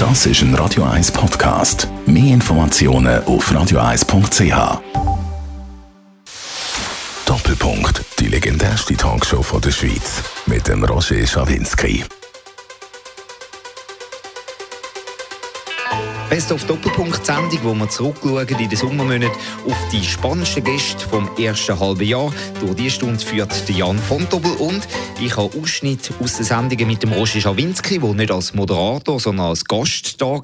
Das ist ein Radio 1 Podcast. Mehr Informationen auf radio1.ch. Doppelpunkt, die legendärste Talkshow der Schweiz. Mit dem Roger Schawinski. Best of Doppelpunkt-Sendung, wo wir zurückschauen in den Sommermonaten auf die spannendsten Gäste vom ersten halben Jahr. Durch diese Stunde führt Jan von Tobel und ich habe Ausschnitte aus den Sendungen mit dem Roger Schawinski, der nicht als Moderator, sondern als Gast da war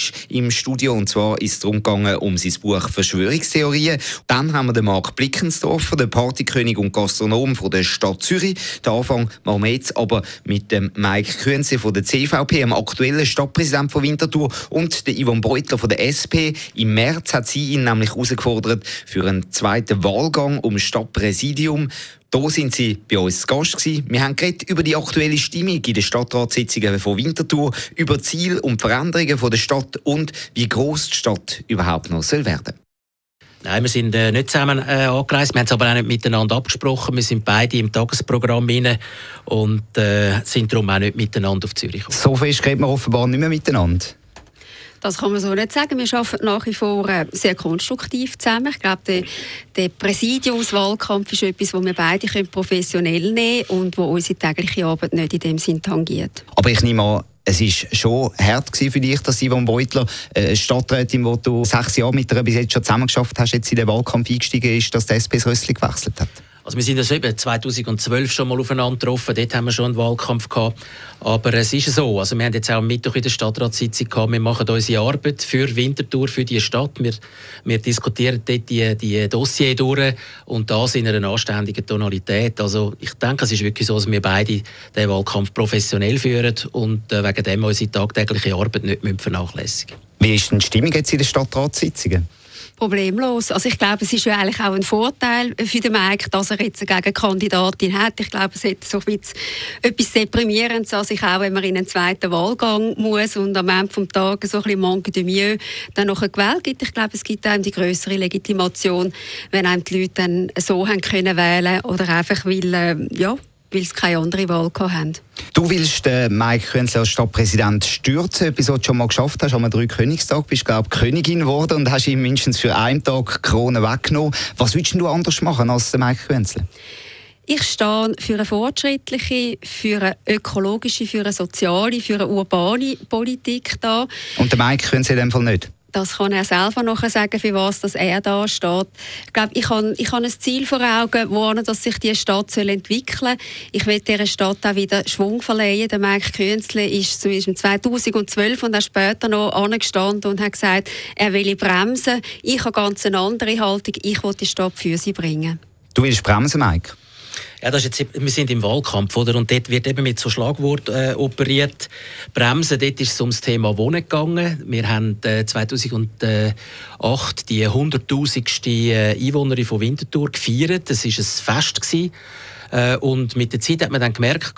im Studio. Und zwar ist es darum gegangen, um sein Buch «Verschwörungstheorien». Dann haben wir den Marc Blickensdorfer, den Partykönig und Gastronom von der Stadt Zürich. Den Anfang machen wir jetzt aber mit dem Mike Künze von der CVP, dem aktuellen Stadtpräsident von Winterthur, und der Yvonne Beutler von der SP. Im März hat sie ihn nämlich herausgefordert für einen zweiten Wahlgang um Stadtpräsidium. Da sind sie bei uns zu Gast gewesen. Wir haben geredet über die aktuelle Stimmung in den Stadtratssitzungen von Winterthur, über Ziele und Veränderungen von der Stadt und wie gross die Stadt überhaupt noch werden soll. Nein, wir sind nicht zusammen angereist, wir haben es aber auch nicht miteinander abgesprochen. Wir sind beide im Tagesprogramm rein und sind darum auch nicht miteinander auf Zürich gekommen. So fest reden wir offenbar nicht mehr miteinander. Das kann man so nicht sagen. Wir arbeiten nach wie vor sehr konstruktiv zusammen. Ich glaube, der Präsidiumswahlkampf ist etwas, das wir beide professionell nehmen können und wo unsere tägliche Arbeit nicht in dem Sinn tangiert. Aber ich nehme an, es war schon hart für dich, dass Yvonne Beutler, Stadträtin, die du 6 Jahre mit ihr bis jetzt schon zusammengeschafft hast, jetzt in den Wahlkampf eingestiegen ist, dass der SP das Rössli gewechselt hat. Also wir sind ja eben 2012 schon mal aufeinander getroffen, dort haben wir schon einen Wahlkampf gehabt. Aber es ist so, also wir haben jetzt auch am Mittwoch in der Stadtratssitzung gehabt, wir machen unsere Arbeit für Winterthur, für die Stadt. Wir diskutieren dort die Dossier durch und das in einer anständigen Tonalität. Also ich denke, es ist wirklich so, dass wir beide den Wahlkampf professionell führen und wegen dem unsere tagtägliche Arbeit nicht vernachlässigen. Wie ist denn die Stimmung jetzt in den Stadtratssitzungen? Problemlos. Also ich glaube, es ist ja eigentlich auch ein Vorteil für den Mike, dass er jetzt eine Gegenkandidatin hat. Ich glaube, es hat so etwas Deprimierendes an sich auch, wenn man in einen zweiten Wahlgang muss und am Ende des Tages so ein bisschen manque de mieux dann noch eine gewählt gibt. Ich glaube, es gibt einem die grössere Legitimation, wenn einem die Leute dann so haben können wählen oder einfach weil sie keine andere Wahl hatten. Du willst Mike Künze als Stadtpräsident stürzen, etwas, was du schon mal geschafft hast. Am 3 Königstag bist du, glaube ich, Königin geworden und hast ihm mindestens für einen Tag die Krone weggenommen. Was würdest du anders machen als Mike Künze? Ich stehe für eine fortschrittliche, für eine ökologische, für eine soziale, für eine urbane Politik da. Und der Mike Künze in dem Fall nicht? Das kann er selber nachher sagen, für was er da steht. Ich glaube, ich habe ein Ziel vor Augen, dass sich die Stadt entwickeln soll. Ich will dieser Stadt auch wieder Schwung verleihen. Der Mike Künzle ist 2012 und auch später noch angestanden und hat gesagt, er will bremsen. Ich habe ganz eine andere Haltung. Ich will die Stadt für sie bringen. Du willst bremsen, Mike? Ja, das ist jetzt, wir sind im Wahlkampf, oder? Und dort wird eben mit so Schlagwort operiert. Bremsen, dort ist es um das Thema Wohnen gegangen. Wir haben 2008 die 100'000. Einwohnerin von Winterthur gefeiert. Das war ein Fest gewesen. Und mit der Zeit hat man dann gemerkt,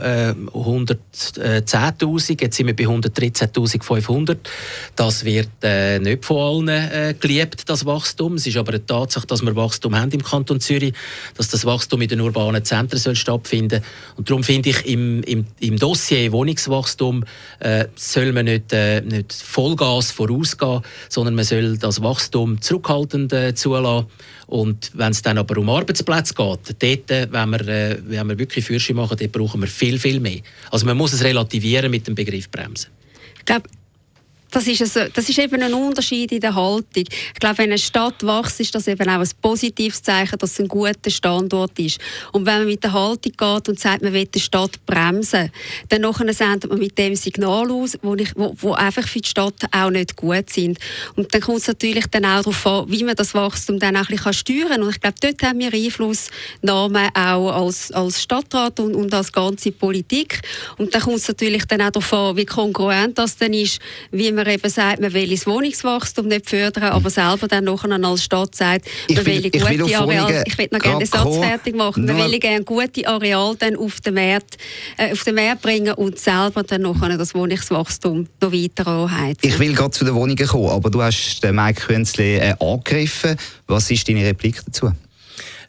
110'000, jetzt sind wir bei 113'500. Das wird nicht von allen geliebt, das Wachstum. Es ist aber eine Tatsache, dass wir Wachstum haben im Kanton Zürich, dass das Wachstum in den urbanen Zentren soll stattfinden. Und darum finde ich, im Dossier Wohnungswachstum soll man nicht Vollgas vorausgehen, sondern man soll das Wachstum zurückhaltend zulassen. Und wenn es dann aber um Arbeitsplätze geht, dort, wenn wir wirklich Fürsche machen, dort brauchen wir viel, viel mehr. Also man muss es relativieren mit dem Begriff Bremsen. Ich glaube, das ist eben ein Unterschied in der Haltung. Ich glaube, wenn eine Stadt wächst, ist das eben auch ein positives Zeichen, dass es ein guter Standort ist. Und wenn man mit der Haltung geht und sagt, man will die Stadt bremsen, dann sendet man mit dem Signal aus, wo einfach für die Stadt auch nicht gut sind. Und dann kommt es natürlich dann auch darauf an, wie man das Wachstum dann auch ein bisschen steuern kann. Und ich glaube, dort haben wir Einflussnahme auch als Stadtrat und als ganze Politik. Und dann kommt es natürlich dann auch darauf an, wie kongruent das dann ist, wie man eben sagt, man will das Wohnungswachstum nicht fördern, aber selber dann nachher als Stadt sagt, man will gute Areal. Ich will noch gerne den Satz fertig machen. Man will gerne gute Areal dann auf den Markt bringen und selber dann nachher das Wohnungswachstum noch weiter anheizen. Ich will gerade zu den Wohnungen kommen, aber du hast den Mike Künzle angegriffen. Was ist deine Replik dazu?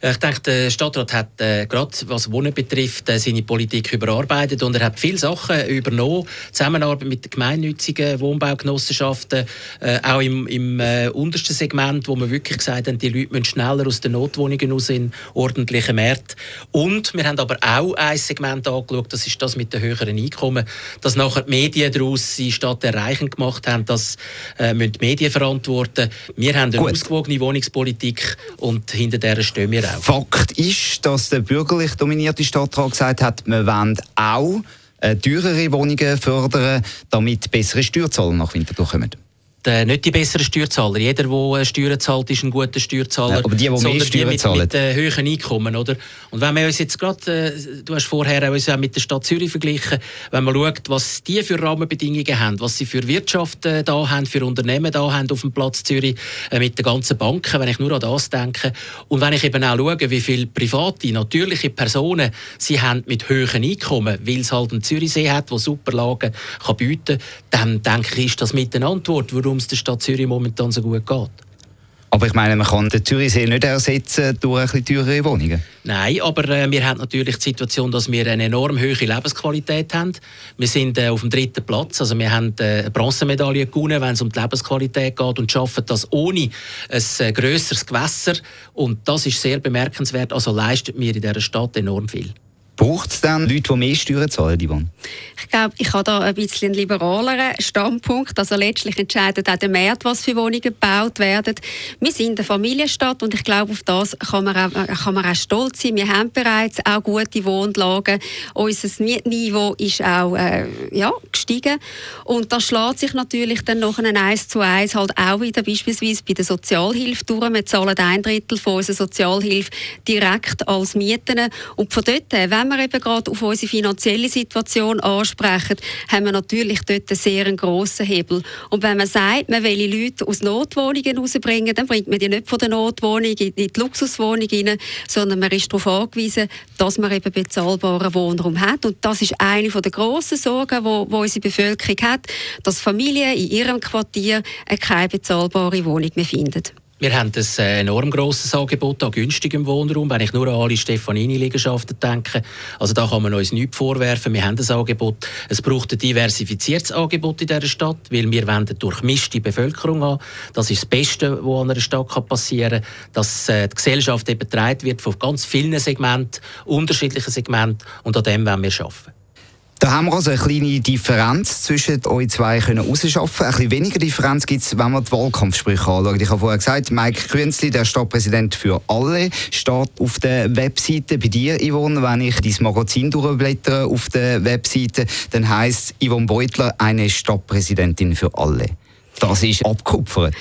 Ich denke, der Stadtrat hat gerade was Wohnen betrifft seine Politik überarbeitet und er hat viele Sachen übernommen. Zusammenarbeit mit den gemeinnützigen Wohnbaugenossenschaften, auch im untersten Segment, wo wir wirklich gesagt haben, die Leute müssen schneller aus den Notwohnungen raus in ordentlichen Märkten. Und wir haben aber auch ein Segment angeschaut, das ist das mit den höheren Einkommen, dass nachher die Medien daraus die Stadt erreichend gemacht haben, das müssen die Medien verantworten. Wir haben eine ausgewogene Wohnungspolitik und hinter der stehen wir auch. Fakt ist, dass der bürgerlich dominierte Stadtrat gesagt hat, wir wollen auch teurere Wohnungen fördern, damit bessere Steuerzahler nach Winterthur kommen. Nicht die besseren Steuerzahler. Jeder, der Steuern zahlt, ist ein guter Steuerzahler. Ja, aber die mehr Steuern zahlen. Mit hohen Einkommen, oder? Und wenn wir uns jetzt gerade, du hast vorher uns auch mit der Stadt Zürich verglichen, wenn man schaut, was die für Rahmenbedingungen haben, was sie für Wirtschaft da haben, für Unternehmen da haben auf dem Platz Zürich, mit den ganzen Banken, wenn ich nur an das denke. Und wenn ich eben auch schaue, wie viele private, natürliche Personen sie haben mit hohen Einkommen, weil es halt einen Zürichsee hat, der super Lagen kann bieten kann, dann denke ich, ist das mit eine Antwort, warum es der Stadt Zürich momentan so gut geht. Aber ich meine, man kann den Zürichsee nicht ersetzen durch ein bisschen teurere Wohnungen. Nein, aber wir haben natürlich die Situation, dass wir eine enorm hohe Lebensqualität haben. Wir sind auf dem 3. Platz, also wir haben eine Bronzemedaille gewonnen, wenn es um die Lebensqualität geht und schaffen das ohne ein grösseres Gewässer. Und das ist sehr bemerkenswert, also leistet mir in dieser Stadt enorm viel. Braucht es dann Leute, die mehr Steuern zahlen, Yvonne? Ich glaube, ich habe da ein bisschen einen liberaleren Standpunkt. Also letztlich entscheidet auch der Markt, was für Wohnungen gebaut werden. Wir sind eine Familienstadt und ich glaube, auf das kann man auch stolz sein. Wir haben bereits auch gute Wohnlagen. Unser Mietniveau ist auch gestiegen. Und das schlägt sich natürlich dann noch ein 1:1 halt auch wieder beispielsweise bei der Sozialhilfe durch. Wir zahlen 1/3 von unserer Sozialhilfe direkt als Mieten. Und von dort, wenn wir eben gerade auf unsere finanzielle Situation ansprechen, haben wir natürlich dort einen sehr grossen Hebel. Und wenn man sagt, man will Leute aus Notwohnungen rausbringen, dann bringt man die nicht von der Notwohnung in die Luxuswohnung rein, sondern man ist darauf angewiesen, dass man eben bezahlbaren Wohnraum hat. Und das ist eine der grossen Sorgen, die unsere Bevölkerung hat, dass Familien in ihrem Quartier keine bezahlbare Wohnung mehr finden. Wir haben ein enorm grosses Angebot an günstigem Wohnraum, wenn ich nur an alle Stefanini-Liegenschaften denke. Also da kann man uns nichts vorwerfen. Wir haben ein Angebot. Es braucht ein diversifiziertes Angebot in dieser Stadt, weil wir wenden durchmischte Bevölkerung an. Das ist das Beste, was an einer Stadt passieren kann, dass die Gesellschaft eben getragen wird von ganz vielen Segmenten, unterschiedlichen Segmenten, und an dem wollen wir arbeiten. Da haben wir also eine kleine Differenz zwischen euch zwei herausschaffen. Ein bisschen weniger Differenz gibt es, wenn man die Wahlkampfsprüche anschaut. Ich habe vorher gesagt, Mike Künzli, der Stadtpräsident für alle, steht auf der Webseite. Bei dir, Yvonne, wenn ich dein Magazin durchblättere auf der Webseite, dann heisst Yvonne Beutler eine Stadtpräsidentin für alle. Das ist abgekupfert.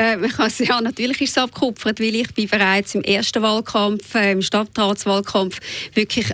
Ja, natürlich ist es abgekupfert, weil ich bin bereits im ersten Wahlkampf, im Stadtratswahlkampf, wirklich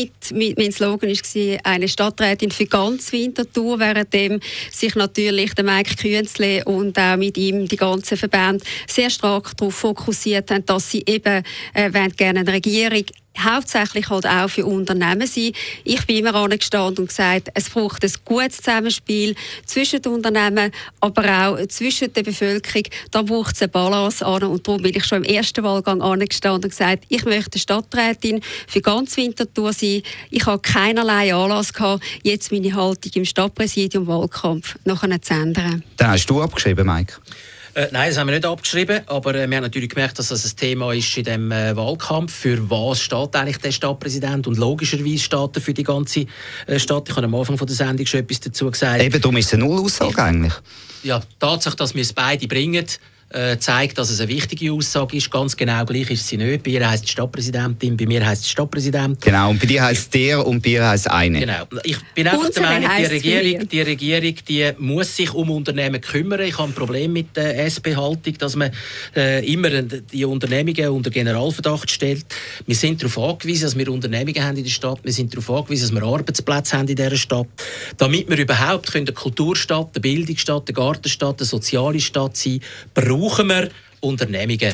mein Slogan war eine Stadträtin für ganz Winterthur, währenddem sich natürlich der Mike Künzli und auch mit ihm die ganzen Verbände sehr stark darauf fokussiert haben, dass sie eben gerne eine Regierung hauptsächlich halt auch für Unternehmen sein. Ich bin immer angestanden und gesagt, es braucht ein gutes Zusammenspiel zwischen den Unternehmen, aber auch zwischen der Bevölkerung. Da braucht es eine Balance an. Und darum bin ich schon im ersten Wahlgang angestanden und gesagt, ich möchte Stadträtin für ganz Winterthur sein. Ich habe keinerlei Anlass gehabt, jetzt meine Haltung im Stadtpräsidium Wahlkampf noch zu ändern. Dann hast du abgeschrieben, Mike? Nein, das haben wir nicht abgeschrieben, aber wir haben natürlich gemerkt, dass das ein Thema ist in diesem Wahlkampf. Für was steht eigentlich der Stadtpräsident? Und logischerweise steht er für die ganze Stadt. Ich habe am Anfang der Sendung schon etwas dazu gesagt. Eben, darum ist es eine Nullaussage eigentlich. Ja, die Tatsache, dass wir es beide bringen, zeigt, dass es eine wichtige Aussage ist. Ganz genau gleich ist sie nicht. Bei ihr heisst es Stadtpräsidentin, bei mir heisst es Stadtpräsident. Genau, und bei dir heisst es der und bei ihr heisst es eine. Genau. Ich bin einfach der Meinung, die Regierung die muss sich um Unternehmen kümmern. Ich habe ein Problem mit der SP-Haltung, dass man immer die Unternehmungen unter Generalverdacht stellt. Wir sind darauf angewiesen, dass wir Unternehmungen haben in der Stadt. Wir sind darauf angewiesen, dass wir Arbeitsplätze haben in dieser Stadt. Damit wir überhaupt eine Kulturstadt, eine Bildungsstadt, eine Gartenstadt, eine soziale Stadt sein können, brauchen wir Unternehmungen.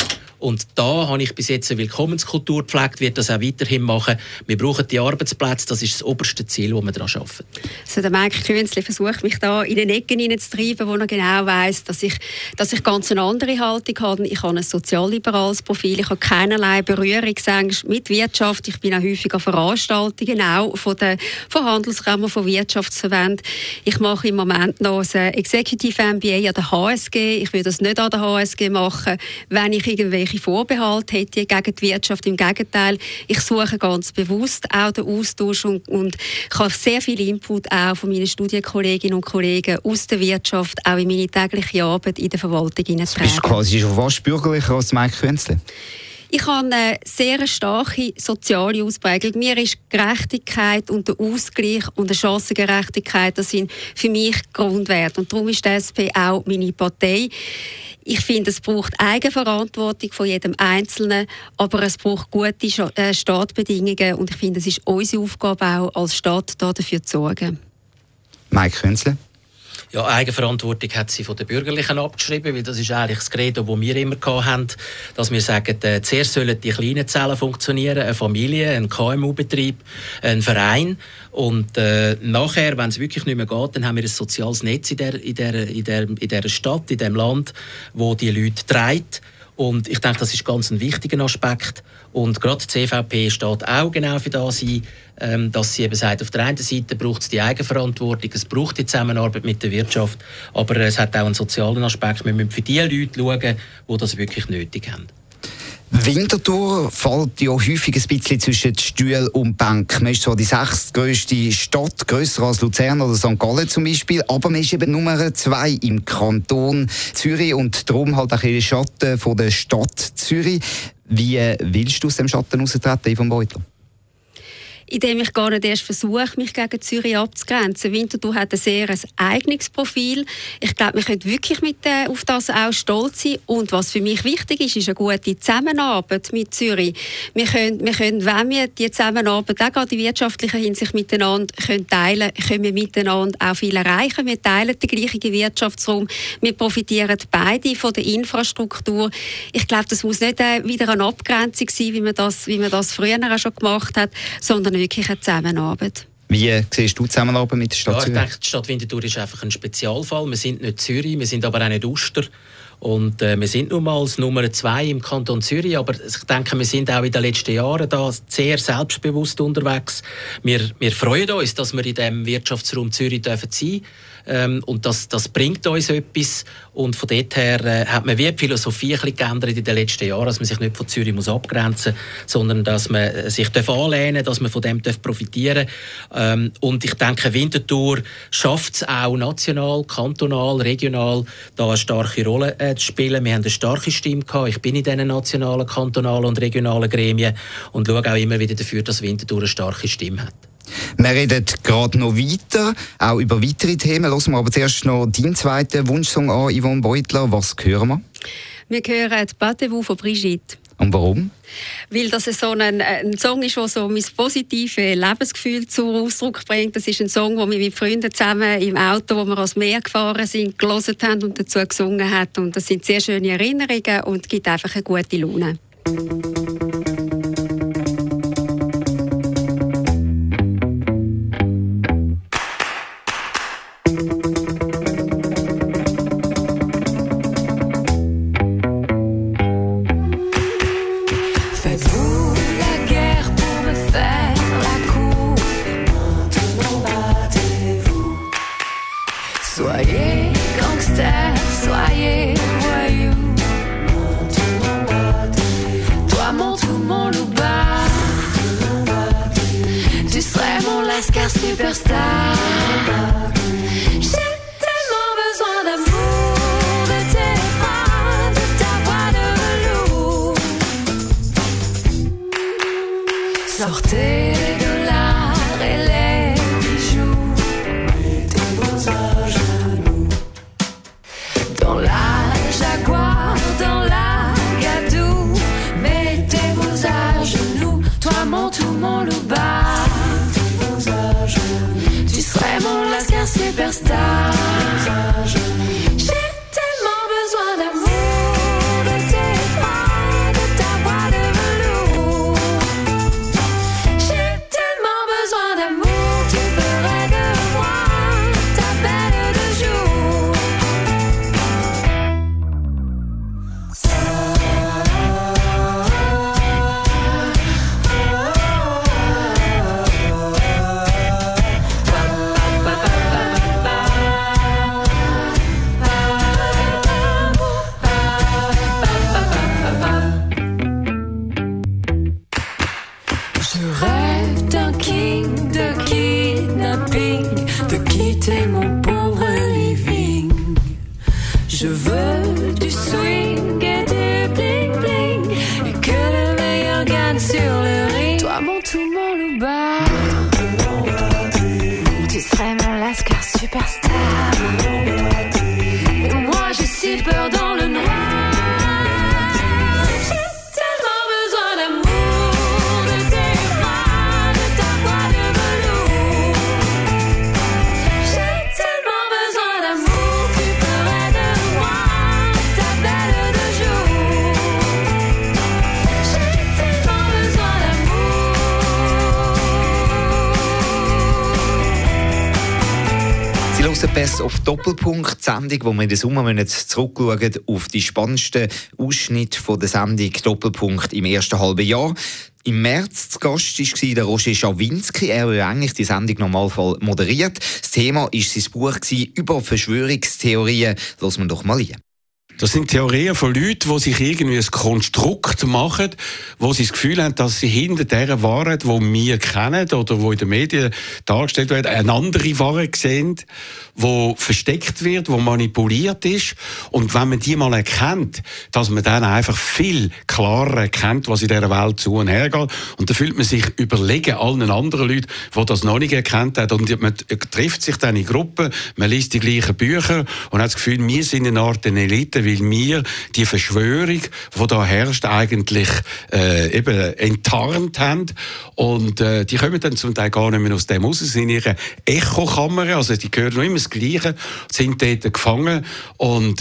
Und da habe ich bis jetzt eine Willkommenskultur gepflegt, wird das auch weiterhin machen. Wir brauchen die Arbeitsplätze, das ist das oberste Ziel, das wir daran arbeiten. Also der Mike Künzli versucht mich da in den Ecken hineinzutreiben, wo er genau weiss, dass ich ganz eine andere Haltung habe. Ich habe ein sozialliberales Profil, ich habe keinerlei Berührungsängste mit Wirtschaft. Ich bin auch häufig an Veranstaltungen, auch von Handelskammer, von Wirtschaftsverbänden. Ich mache im Moment noch ein Executive MBA an der HSG. Ich würde das nicht an der HSG machen, wenn ich irgendwelche Vorbehalte hätte gegen die Wirtschaft. Im Gegenteil, ich suche ganz bewusst auch den Austausch und ich habe sehr viel Input auch von meinen Studienkolleginnen und Kollegen aus der Wirtschaft, auch in meine tägliche Arbeit in der Verwaltung hineintragen. Bist du quasi schon fast bürgerlicher als Mike Künzli? Ich habe eine sehr starke soziale Ausprägung. Mir ist Gerechtigkeit und der Ausgleich und die Chancengerechtigkeit, das sind für mich Grundwerte. Und darum ist die SP auch meine Partei. Ich finde, es braucht Eigenverantwortung von jedem Einzelnen, aber es braucht gute Startbedingungen. Und ich finde, es ist unsere Aufgabe auch als Staat, dafür zu sorgen. Mike Künzli? Ja, Eigenverantwortung hat sie von den Bürgerlichen abgeschrieben, weil das ist eigentlich das Credo, das wir immer hatten, dass wir sagen, zuerst sollen die kleinen Zellen funktionieren, eine Familie, ein KMU-Betrieb, ein Verein und nachher, wenn es wirklich nicht mehr geht, dann haben wir ein soziales Netz in dieser Stadt, in diesem Land, wo die Leute trägt. Und ich denke, das ist ganz ein wichtiger Aspekt. Und gerade die CVP steht auch genau für das ein, dass sie eben sagt, auf der einen Seite braucht es die Eigenverantwortung, es braucht die Zusammenarbeit mit der Wirtschaft, aber es hat auch einen sozialen Aspekt. Wir müssen für die Leute schauen, die das wirklich nötig haben. Winterthur fällt ja häufig ein bisschen zwischen Stuhl und Bank. Man ist zwar die 6. grösste Stadt, grösser als Luzern oder St. Gallen zum Beispiel, aber man ist eben Nummer 2 im Kanton Zürich und darum halt auch in den Schatten von der Stadt Zürich. Wie willst du aus dem Schatten raustreten, Yvonne Beutler? Indem ich gar nicht erst versuche, mich gegen Zürich abzugrenzen. Winterthur hat ein sehr eigenes Profil. Ich glaube, wir können wirklich auf das auch stolz sein. Und was für mich wichtig ist eine gute Zusammenarbeit mit Zürich. Wir können, wenn wir die Zusammenarbeit auch gerade in wirtschaftlicher Hinsicht miteinander teilen können wir miteinander auch viel erreichen. Wir teilen den gleichen Wirtschaftsraum. Wir profitieren beide von der Infrastruktur. Ich glaube, das muss nicht wieder eine Abgrenzung sein, wie man das früher auch schon gemacht hat, sondern wirklich eine Zusammenarbeit. Wie siehst du die Zusammenarbeit mit der Stadt Zürich? Ich denke, die Stadt Winterthur ist einfach ein Spezialfall. Wir sind nicht Zürich, wir sind aber auch nicht Uster. Und wir sind nun mal als Nummer 2 im Kanton Zürich, aber ich denke, wir sind auch in den letzten Jahren da sehr selbstbewusst unterwegs. Wir freuen uns, dass wir in diesem Wirtschaftsraum Zürich sein dürfen. Und das bringt uns etwas. Und von dort her hat man wie die Philosophie ein bisschen geändert in den letzten Jahren, dass man sich nicht von Zürich muss abgrenzen muss, sondern dass man sich anlehnen darf, dass man von dem profitieren darf. Und ich denke, Winterthur schafft es auch national, kantonal, regional, da eine starke Rolle zu spielen. Wir haben eine starke Stimme gehabt. Ich bin in diesen nationalen, kantonalen und regionalen Gremien und schaue auch immer wieder dafür, dass Winterthur eine starke Stimme hat. Wir reden gerade noch weiter, auch über weitere Themen. Hören wir aber zuerst noch deinen zweiten Wunschsong an, Yvonne Beutler. Was hören wir? Wir hören «Battez-vous» von Brigitte. Und warum? Weil das so ein Song ist, der so mein positives Lebensgefühl zum Ausdruck bringt. Das ist ein Song, den wir mit Freunden zusammen im Auto, wo wir ans Meer gefahren sind, gehört haben und dazu gesungen haben. Und das sind sehr schöne Erinnerungen und gibt einfach eine gute Laune. Soyez gangster, soyez voyou. Toi mon tout, mon loupard. Tu serais mon lascar superstar. J'ai tellement besoin d'amour, de tes bras, de ta voix de velours. Sortez de l'art et les bijoux. Mettez vos à genoux. Dans la Jaguar, dans la Gadou. Mettez vos à genoux. Toi mon tout, mon loupard. Mettez vos à genoux. Tu serais mon lascar draussen Best auf Doppelpunkt, die Sendung, wo wir in den Sommermonaten zurückschauen auf die spannendsten Ausschnitte von der Sendung Doppelpunkt im ersten halben Jahr. Im März zu Gast war der Roger Schawinski. Er hat eigentlich die Sendung im Normalfall moderiert. Das Thema war sein Buch über Verschwörungstheorien. Lassen wir doch mal rein. Das sind Theorien von Leuten, die sich irgendwie ein Konstrukt machen, wo sie das Gefühl haben, dass sie hinter dieser Wahrheit, die wir kennen oder die in den Medien dargestellt wird, eine andere Wahrheit sehen, die versteckt wird, die manipuliert ist. Und wenn man die mal erkennt, dass man dann einfach viel klarer erkennt, was in dieser Welt zu und her geht. Und dann fühlt man sich überlegen allen anderen Leuten, die das noch nicht erkannt haben. Und man trifft sich dann in Gruppen, man liest die gleichen Bücher und hat das Gefühl, wir sind eine Art Elite, weil wir die Verschwörung, die da herrscht, eigentlich eben enttarnt haben. Und die kommen dann zum Teil gar nicht mehr aus dem raus, sind in ihrer Echokammer, also die hören noch immer das Gleiche, sind dort gefangen und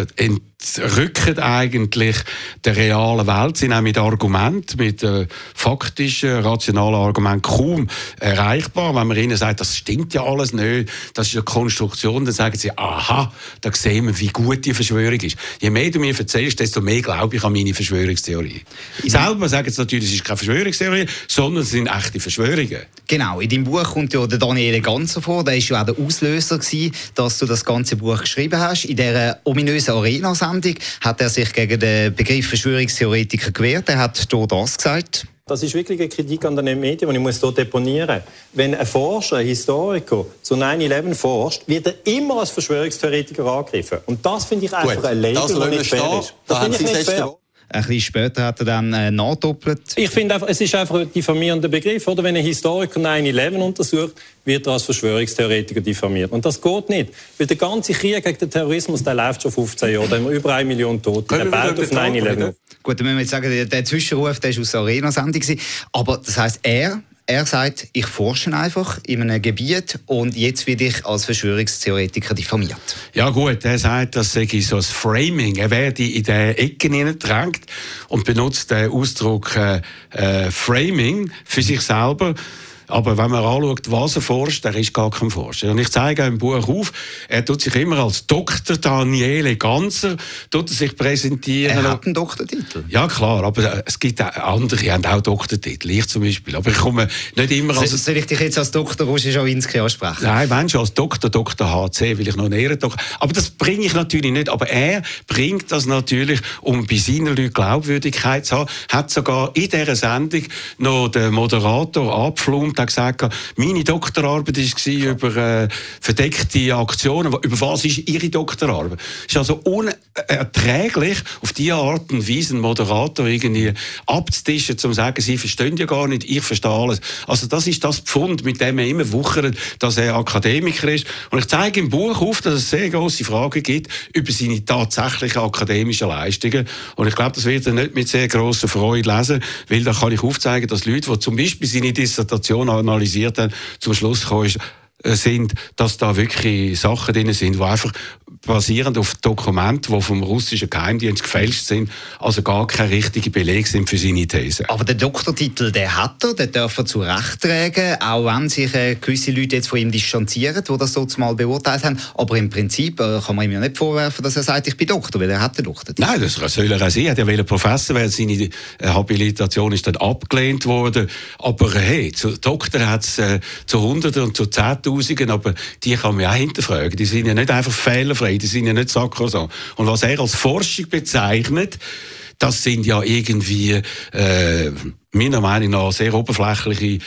entrücken eigentlich der realen Welt, sind auch mit Argumenten, mit faktischen, rationalen Argumenten kaum erreichbar. Wenn man ihnen sagt, das stimmt ja alles nicht, das ist eine Konstruktion, dann sagen sie, aha, da sehen wir, wie gut die Verschwörung ist. Je mehr du mir erzählst, desto mehr glaube ich an meine Verschwörungstheorie. Selber sagen sie natürlich, es ist keine Verschwörungstheorie, sondern es sind echte Verschwörungen. Genau, in deinem Buch kommt ja der Daniele Ganser vor, der war ja auch der Auslöser gewesen, dass du das ganze Buch geschrieben hast. In dieser ominösen Arena-Sendung hat er sich gegen den Begriff Verschwörungstheoretiker gewehrt. Er hat hier das gesagt. Das ist wirklich eine Kritik an den Medien, die ich hier deponieren muss. Wenn ein Forscher, ein Historiker zu 9/11 forscht, wird er immer als Verschwörungstheoretiker angegriffen. Und das finde ich einfach ein Label, das nicht fair ist. Das finde ich nicht fair. Ein bisschen später hat er dann nachdoppelt. Ich finde einfach, es ist einfach ein diffamierender Begriff. Oder wenn ein Historiker 9/11 untersucht, wird er als Verschwörungstheoretiker diffamiert. Und das geht nicht. Weil der ganze Krieg gegen den Terrorismus, der läuft schon 15 Jahre. Da haben wir über 1 Million Tote. Der baut auf 9/11. Gut, dann müssen wir jetzt sagen, der Zwischenruf, der war aus der Arena-Sendung. Aber das heisst, er sagt, ich forsche einfach in einem Gebiet und jetzt werde ich als Verschwörungstheoretiker diffamiert. Ja gut, er sagt, das sei so ein Framing. Er werde in die Ecken hineingedrängt und benutzt den Ausdruck Framing für sich selber. Aber wenn man anschaut, was er forscht, er ist gar kein Forscher. Und ich zeige im Buch auf, er tut sich immer als Dr. Daniele Ganser sich präsentieren. Er hat einen Doktortitel. Ja, klar, aber es gibt auch andere, die haben auch Doktortitel. Ich zum Beispiel. Aber ich komme nicht immer als... Soll ich dich jetzt als Dr. Roger Schawinski ansprechen? Nein, wenn schon als Dr. HC, will ich noch einen Ehrendoktor. Aber das bringe ich natürlich nicht. Aber er bringt das natürlich, um bei seinen Leuten Glaubwürdigkeit zu haben. Hat sogar in dieser Sendung noch den Moderator abgeflumt, hat gesagt, meine Doktorarbeit war über verdeckte Aktionen. Über was ist Ihre Doktorarbeit? Es ist also unerträglich, auf diese Art und Weise einen Moderator irgendwie abzutischen, um zu sagen, Sie verstehen ja gar nicht, ich verstehe alles. Also das ist das Pfund, mit dem er immer wuchert, dass er Akademiker ist. Und ich zeige im Buch auf, dass es sehr grosse Fragen gibt über seine tatsächlichen akademischen Leistungen. Und ich glaube, das wird er nicht mit sehr grosser Freude lesen, weil da kann ich aufzeigen, dass Leute, die zum Beispiel seine Dissertation analysiert haben, zum Schluss gekommen sind, dass da wirklich Sachen drin sind, die einfach basierend auf Dokumenten, die vom russischen Geheimdienst gefälscht sind, also gar keine richtigen Belege sind für seine These. Aber den Doktortitel, den hat er, den darf er zu Recht tragen, auch wenn sich gewisse Leute jetzt von ihm distanzieren, die das so mal beurteilt haben. Aber im Prinzip kann man ihm ja nicht vorwerfen, dass er sagt, ich bin Doktor, weil er hat den Doktortitel. Nein, das soll er auch sein. Er wollte Professor werden, seine Habilitation ist dann abgelehnt worden. Aber hey, zu Doktor hat es zu Hunderten und zu Zehntausenden, aber die kann man auch hinterfragen. Die sind ja nicht einfach fehlerfrei, die sind ja nicht sakrosankt. Und was er als Forschung bezeichnet, das sind ja irgendwie meiner Meinung nach sehr oberflächliche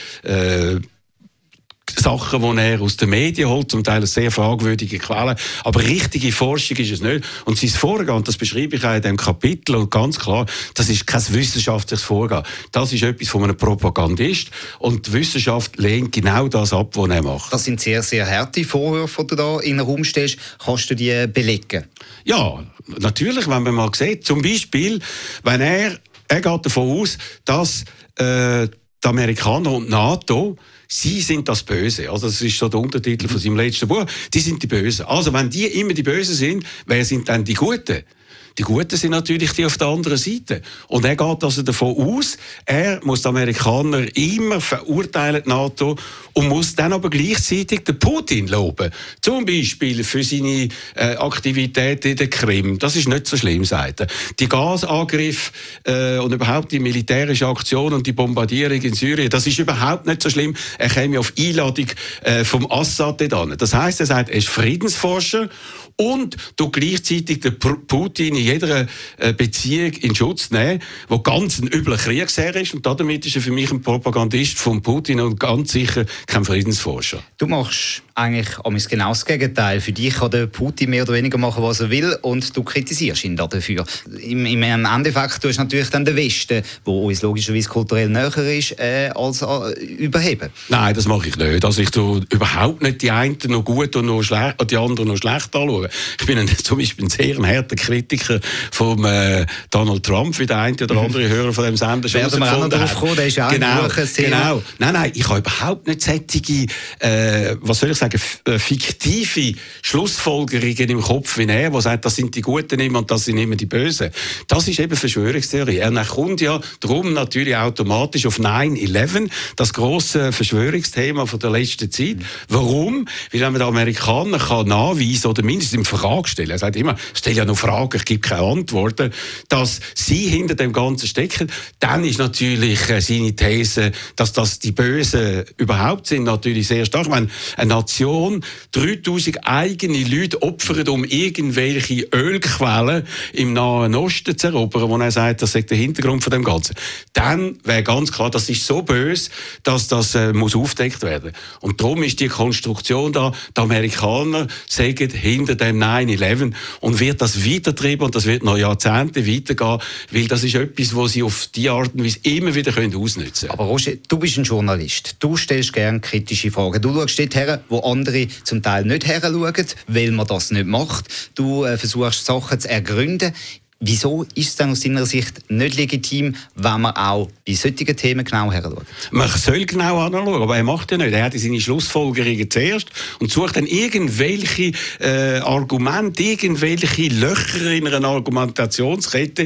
Sachen, die er aus den Medien holt, zum Teil sehr fragwürdige Quellen. Aber richtige Forschung ist es nicht. Und sein Vorgehen, das beschreibe ich auch in diesem Kapitel, und ganz klar, das ist kein wissenschaftliches Vorgehen. Das ist etwas von einem Propagandist. Und die Wissenschaft lehnt genau das ab, was er macht. Das sind sehr, sehr harte Vorwürfe, die du da in den Raum stellst. Kannst du die belegen? Ja, natürlich, wenn man mal sieht. Zum Beispiel, wenn er geht davon aus, dass die Amerikaner und NATO, sie sind das Böse. Also das ist so der Untertitel von seinem letzten Buch. Die sind die Bösen. Also wenn die immer die Bösen sind, wer sind dann die Guten? Die Guten sind natürlich die auf der anderen Seite. Und er geht also davon aus, er muss die Amerikaner immer verurteilen, die NATO, und muss dann aber gleichzeitig den Putin loben. Zum Beispiel für seine Aktivität in der Krim. Das ist nicht so schlimm, sagt er. Die Gasangriffe und überhaupt die militärische Aktion und die Bombardierung in Syrien, das ist überhaupt nicht so schlimm. Er käme auf Einladung vom Assad dort an. Das heisst, er sagt, er ist Friedensforscher und du gleichzeitig den Putin in jeder Beziehung in Schutz nehmen, der ganz ein übler Kriegsherr ist. Und damit ist er für mich ein Propagandist von Putin und ganz sicher kein Friedensforscher. Du machst eigentlich genau das Gegenteil. Für dich kann der Putin mehr oder weniger machen, was er will, und du kritisierst ihn dafür. Im Endeffekt tust du natürlich dann den Westen, der uns logischerweise kulturell näher ist, als überheben. Nein, das mache ich nicht. Also ich tue überhaupt nicht die einen noch gut und noch schlecht, die anderen noch schlecht anschauen. Ich bin zum Beispiel ein sehr harter Kritiker von Donald Trump, wie der eine oder andere Hörer von dem Sender schon werden wir auch noch drauf kommen, der ist ja auch genau. Nein, ich habe überhaupt nicht solche, was soll ich sagen, fiktive Schlussfolgerungen im Kopf wie er, der sagt, das sind die Guten immer und das sind immer die Bösen. Das ist eben Verschwörungstheorie. Er kommt ja darum natürlich automatisch auf 9/11, das grosse Verschwörungsthema von der letzten Zeit. Warum? Weil wenn man den Amerikanern kann nachweisen oder mindestens in Frage stellen, er sagt immer, stell ja noch Fragen, ich gebe keine Antworten, dass sie hinter dem Ganzen stecken, dann ist natürlich seine These, dass das die Bösen überhaupt sind, natürlich sehr stark. Ich meine, eine Nation 3000 eigene Leute opfert, um irgendwelche Ölquellen im Nahen Osten zu erobern, wo er sagt, das ist der Hintergrund von dem Ganzen. Dann wäre ganz klar, das ist so böse, dass das muss aufgedeckt werden. Und darum ist die Konstruktion da, die Amerikaner sagen hinter dem 9/11 und wird das weitertreiben und das wird noch Jahrzehnte weitergehen, weil das ist etwas, was sie auf die Art und Weise immer wieder ausnutzen können. Aber Roger, du bist ein Journalist. Du stellst gerne kritische Fragen. Du schaust dort her, wo andere zum Teil nicht heranschauen, weil man das nicht macht. Du versuchst Sachen zu ergründen. Wieso ist es dann aus deiner Sicht nicht legitim, wenn man auch bei solchen Themen genau heranschaut? Man soll genau anschauen, aber er macht ja nicht. Er hat seine Schlussfolgerungen zuerst und sucht dann irgendwelche Argumente, irgendwelche Löcher in einer Argumentationskette,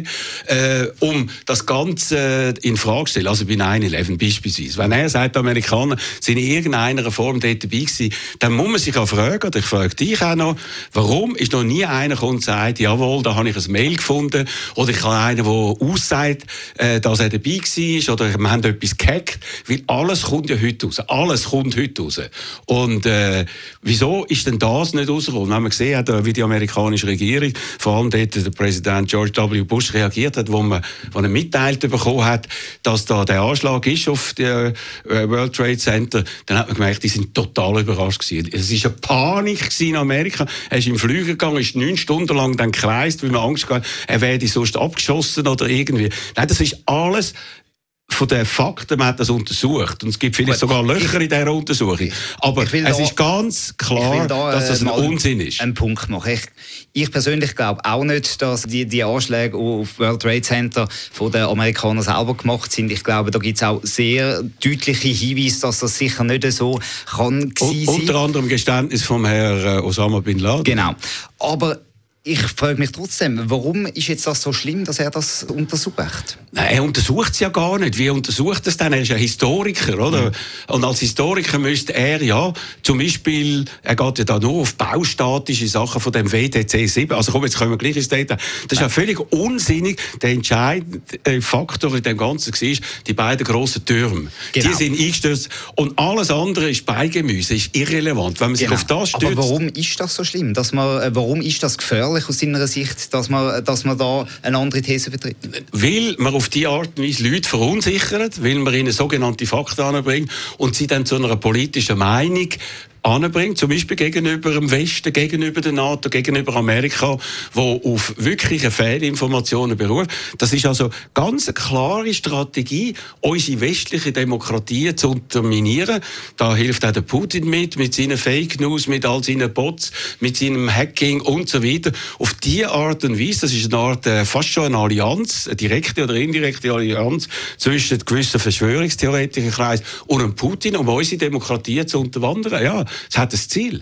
um das Ganze in Frage zu stellen. Also bei 9/11 beispielsweise. Wenn er sagt, die Amerikaner sind in irgendeiner Form dort dabei gewesen, dann muss man sich auch fragen, oder ich frage dich auch noch, warum ist noch nie einer gekommen und sagt, jawohl, da habe ich ein Mail gefunden, oder ich habe einen, der aussagt, dass er dabei war, oder wir haben etwas gehackt, weil alles kommt ja heute raus. Alles kommt heute raus. Und wieso ist denn das nicht rausgekommen? Wenn man gesehen hat, wie die amerikanische Regierung, vor allem dort der Präsident George W. Bush reagiert hat, wo er mitteilt bekommen hat, dass da der Anschlag ist auf die World Trade Center, dann hat man gemerkt, die sind total überrascht gewesen. Es war eine Panik in Amerika. Er ist im Flüger gegangen, ist 9 Stunden lang dann gekreist, weil man Angst hatte, er werde sonst abgeschossen oder irgendwie. Nein, das ist alles von den Fakten, man hat das untersucht. Und es gibt vielleicht sogar Löcher in dieser Untersuchung. Aber es ist ganz klar, dass das ein Unsinn ist. Einen Punkt machen. Ich persönlich glaube auch nicht, dass die Anschläge auf World Trade Center von den Amerikanern selber gemacht sind. Ich glaube, da gibt es auch sehr deutliche Hinweise, dass das sicher nicht so kann sein. Unter anderem Geständnis vom Herrn Osama Bin Laden. Genau. Aber ich frage mich trotzdem, warum ist jetzt das so schlimm, dass er das untersucht? Nein, er untersucht es ja gar nicht. Wie untersucht es denn? Er ist ja Historiker, oder? Und als Historiker müsste er ja, zum Beispiel, er geht ja da nur auf baustatische Sachen von dem WTC 7. Also komm, jetzt kommen wir gleich ins Detail. Das ist ja völlig unsinnig. Der entscheidende Faktor in dem Ganzen war, die beiden grossen Türme. Genau. Die sind eingestürzt. Und alles andere ist Beigemüse, ist irrelevant. Wenn man sich auf das stürzt. Aber warum ist das so schlimm? Warum ist das gefährlich aus seiner Sicht, dass man da eine andere These vertritt? Weil man auf diese Art und Weise Leute verunsichert, weil man ihnen sogenannte Fakten anbringt und sie dann zu einer politischen Meinung anbringt, zum Beispiel gegenüber dem Westen, gegenüber der NATO, gegenüber Amerika, wo auf wirkliche Fehlinformationen beruht. Das ist also ganz eine klare Strategie, unsere westliche Demokratie zu unterminieren. Da hilft auch der Putin mit seinen Fake News, mit all seinen Bots, mit seinem Hacking und so weiter. Auf diese Art und Weise, das ist eine Art, fast schon eine Allianz, eine direkte oder indirekte Allianz zwischen gewissen Verschwörungstheoretikern und dem Putin, um unsere Demokratie zu unterwandern. Ja, es hat ein Ziel.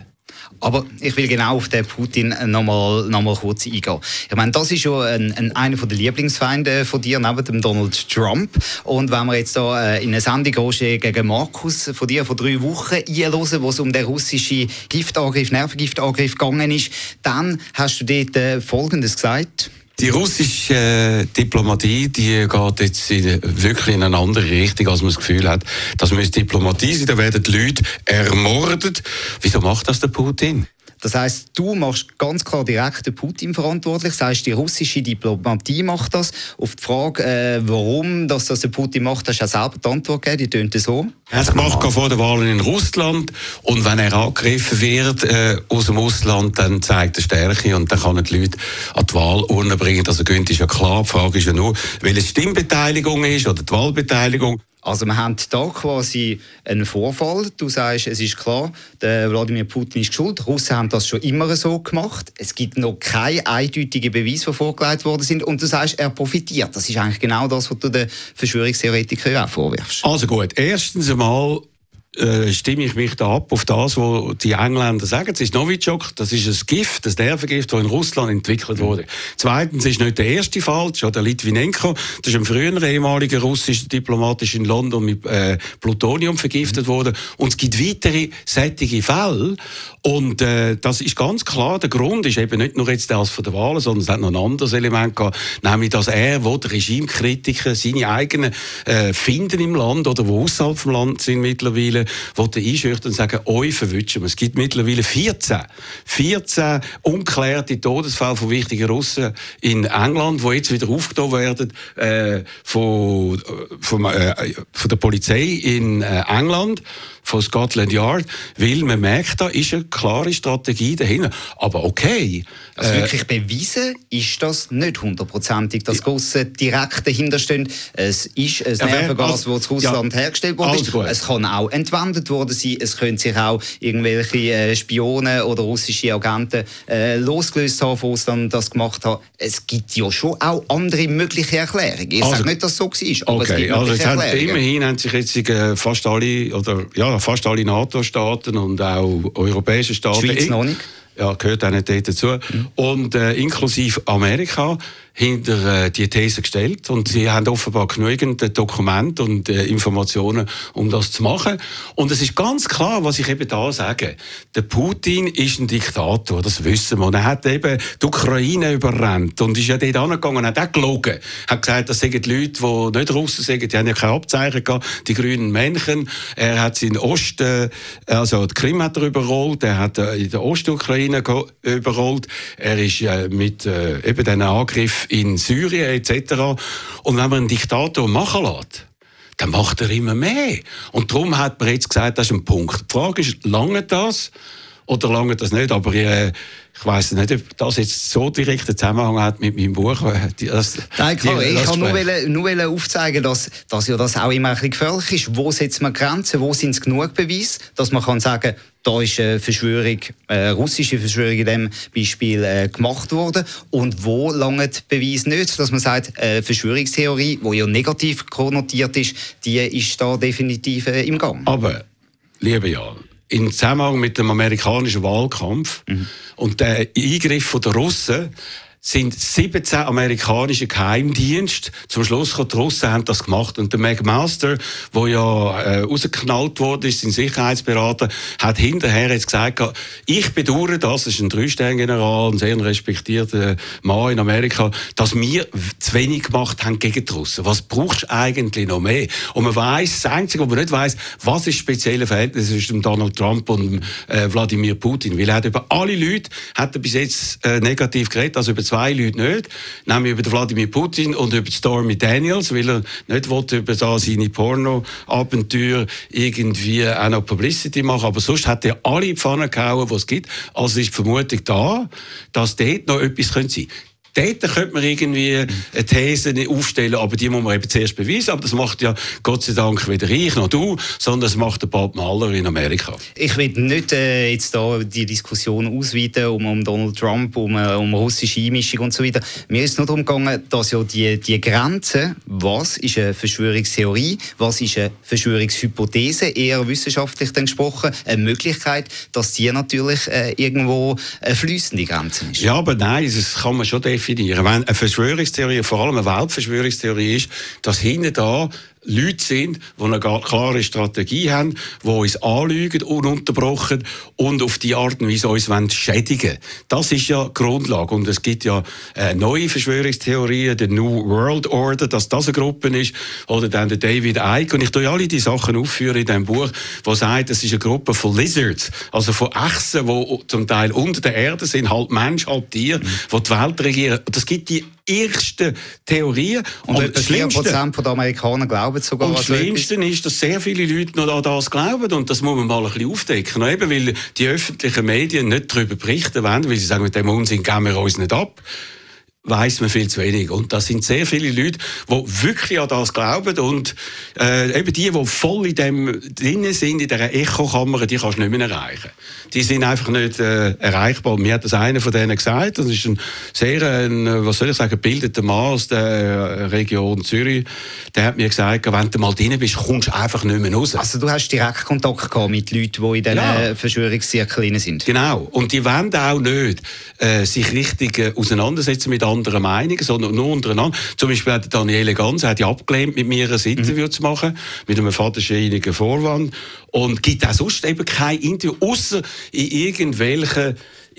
Aber ich will genau auf den Putin noch mal kurz eingehen. Ich meine, das ist ja einer der Lieblingsfeinde von dir, neben dem Donald Trump. Und wenn wir jetzt da in eine Sendung Roger gegen Markus von dir vor 3 Wochen einhören, wo es um den russischen Nervengiftangriff gegangen ist, dann hast du dort Folgendes gesagt. Die russische Diplomatie, die geht jetzt wirklich in eine andere Richtung, als man das Gefühl hat. Das müsste Diplomatie sein, da werden die Leute ermordet. Wieso macht das der Putin? Das heisst, du machst ganz klar direkt den Putin verantwortlich, sagst, die russische Diplomatie macht das. Auf die Frage, warum das der Putin macht, hast du auch selber die Antwort gegeben, die tönt so. Er hat es gemacht vor den Wahlen in Russland und wenn er angegriffen wird aus dem Ausland, dann zeigt er Stärke und dann kann er die Leute an die Wahlurne bringen. Also Günther, ist ja klar, die Frage ist ja nur, welche Stimmbeteiligung ist oder die Wahlbeteiligung. Also wir haben da quasi einen Vorfall. Du sagst, es ist klar, der Wladimir Putin ist schuld. Die Russen haben das schon immer so gemacht. Es gibt noch keine eindeutigen Beweise, die vorgelegt worden sind. Und du sagst, er profitiert. Das ist eigentlich genau das, was du den Verschwörungstheoretikern auch vorwirfst. Also gut, erstens einmal stimme ich mich da ab auf das, was die Engländer sagen. Es ist Novichok, das ist ein Gift, ein Nervengift, das in Russland entwickelt wurde. Zweitens ist nicht der erste Fall, schon der Litvinenko, das ist ein früherer ehemaliger russischer Diplomat in London mit Plutonium vergiftet worden. Und es gibt weitere solche Fälle. Und das ist ganz klar, der Grund ist eben nicht nur jetzt das von der Wahlen, sondern es hat noch ein anderes Element gehabt, nämlich, dass er, wo die Regimekritiker seine eigenen finden im Land oder wo außerhalb vom Land sind mittlerweile, einschüchtern und sagen, euch verwünschen wir. Es gibt mittlerweile 14 unklärte Todesfälle von wichtigen Russen in England, die jetzt wieder aufgenommen werden von der Polizei in England, von Scotland Yard, weil man merkt, da ist eine klare Strategie dahinter. Aber okay. Also wirklich bewiesen ist das nicht 100%ig, dass Russen direkt dahinter stehen. Es ist ein Nervengas, das in Russland hergestellt wurde. Es kann auch entwendet worden sein. Es können sich auch irgendwelche Spione oder russische Agenten losgelöst haben von Russland und das gemacht haben. Es gibt ja schon auch andere mögliche Erklärungen. Ich sage nicht, dass es so war, aber es gibt mögliche Erklärungen. Immerhin haben sich jetzt fast alle NATO-Staaten und auch europäische Staaten. Die Schweiz noch nicht. Ja, gehört auch nicht dazu. Und inklusive Amerika hinter die These gestellt und sie haben offenbar genügend Dokumente und Informationen, um das zu machen. Und es ist ganz klar, was ich eben da sage. Der Putin ist ein Diktator, das wissen wir. Und er hat eben die Ukraine überrannt und ist ja dort angegangen und hat auch gelogen. Er hat gesagt, das sind die Leute, die nicht Russen sind, die haben ja keine Abzeichen gehabt, die grünen Männchen. Er hat in Osten, also die Krim hat er überrollt, er hat in der Ostukraine überrollt, er ist mit eben diesen Angriff in Syrien etc. Und wenn man einen Diktator machen lässt, dann macht er immer mehr. Und darum hat man jetzt gesagt, das ist ein Punkt. Die Frage ist, lange das oder lange das nicht? Aber ich weiss nicht, ob das jetzt so direkten Zusammenhang hat mit meinem Buch. Nein, klar, ich kann nur aufzeigen, dass ja das auch immer ein bisschen gefährlich ist. Wo setzt man Grenzen? Wo sind es genug Beweise, dass man kann sagen, da ist eine Verschwörung, russische Verschwörung in diesem Beispiel gemacht worden. Und wo lange Beweise nicht, dass man sagt, Verschwörungstheorie, die ja negativ konnotiert ist, die ist da definitiv im Gang. Aber, liebe Jan, im Zusammenhang mit dem amerikanischen Wahlkampf und der Eingriff der Russen sind 17 amerikanische Geheimdienste zum Schluss gekommen, die Russen haben das gemacht. Und der McMaster, der ja rausgeknallt wurde, ist sein Sicherheitsberater, hat hinterher jetzt gesagt, ich bedauere das ist ein 3-Stern-General, ein sehr respektierter Mann in Amerika, dass wir zu wenig gemacht haben gegen die Russen. Was brauchst du eigentlich noch mehr? Und man weiss, das Einzige, was man nicht weiss, was ist das spezielle Verhältnis zwischen Donald Trump und Wladimir Putin. Weil er hat über alle Leute hat er bis jetzt negativ geredet, also über 2 Leute nicht, nämlich über den Wladimir Putin und über Stormy Daniels, weil er nicht wollte über da seine Porno-Abenteuer irgendwie auch noch Publicity machen, aber sonst hat er alle in die Pfanne gehauen, die es gibt. Also ist die Vermutung da, dass dort noch etwas sein könnte. Dort könnte man irgendwie eine These aufstellen, aber die muss man eben zuerst beweisen. Aber das macht ja Gott sei Dank weder ich noch du, sondern das macht der Bob Mueller in Amerika. Ich will nicht jetzt da die Diskussion ausweiten um Donald Trump, um russische Einmischung und so weiter. Mir ist nur darum gegangen, dass ja die Grenze, was ist eine Verschwörungstheorie, was ist eine Verschwörungshypothese, eher wissenschaftlich dann gesprochen, eine Möglichkeit, dass die natürlich irgendwo eine fließende Grenze ist. Ja, aber nein, das kann man schon definieren. Wenn eine Verschwörungstheorie, vor allem eine Weltverschwörungstheorie ist, dass hinten da Leute sind, die eine klare Strategie haben, die uns anlügen, ununterbrochen und auf die Art und Weise uns schädigen wollen. Das ist ja die Grundlage. Und es gibt ja neue Verschwörungstheorien, der New World Order, dass das eine Gruppe ist, oder dann der David Icke. Und ich tue alle die Sachen aufführen in diesem Buch, wo sagt, es ist eine Gruppe von Lizards, also von Echsen, die zum Teil unter der Erde sind, halb Mensch, halb Tier, die die Welt regieren. Und das gibt die ersten Theorien. Und etwa 4% der Amerikaner glauben sogar. Und das Schlimmste ist, dass sehr viele Leute noch an das glauben. Und das muss man mal ein bisschen aufdecken. Eben, weil die öffentlichen Medien nicht darüber berichten wollen, weil sie sagen, mit dem Unsinn geben wir uns nicht ab. Weiss man viel zu wenig. Und das sind sehr viele Leute, die wirklich an das glauben. Und eben die voll in dem drin sind, in dieser Echokammer, die kannst du nicht mehr erreichen. Die sind einfach nicht erreichbar. Mir hat das einer von denen gesagt. Das ist ein sehr, was soll ich sagen, gebildeter Mann aus der Region Zürich. Der hat mir gesagt, wenn du mal drin bist, kommst du einfach nicht mehr raus. Also du hast direkt Kontakt gehabt mit Leuten, die in diesen Verschwörungszirkeln sind? Genau. Und die wollen auch nicht sich richtig auseinandersetzen mit anderen Meinungen, sondern nur untereinander. Zum Beispiel hat Daniele Ganz hat ja abgelehnt, mit mir ein Interview zu machen, mit einem vaterscheinigen Vorwand. Und gibt auch sonst eben kein Interview, außer in irgendwelchen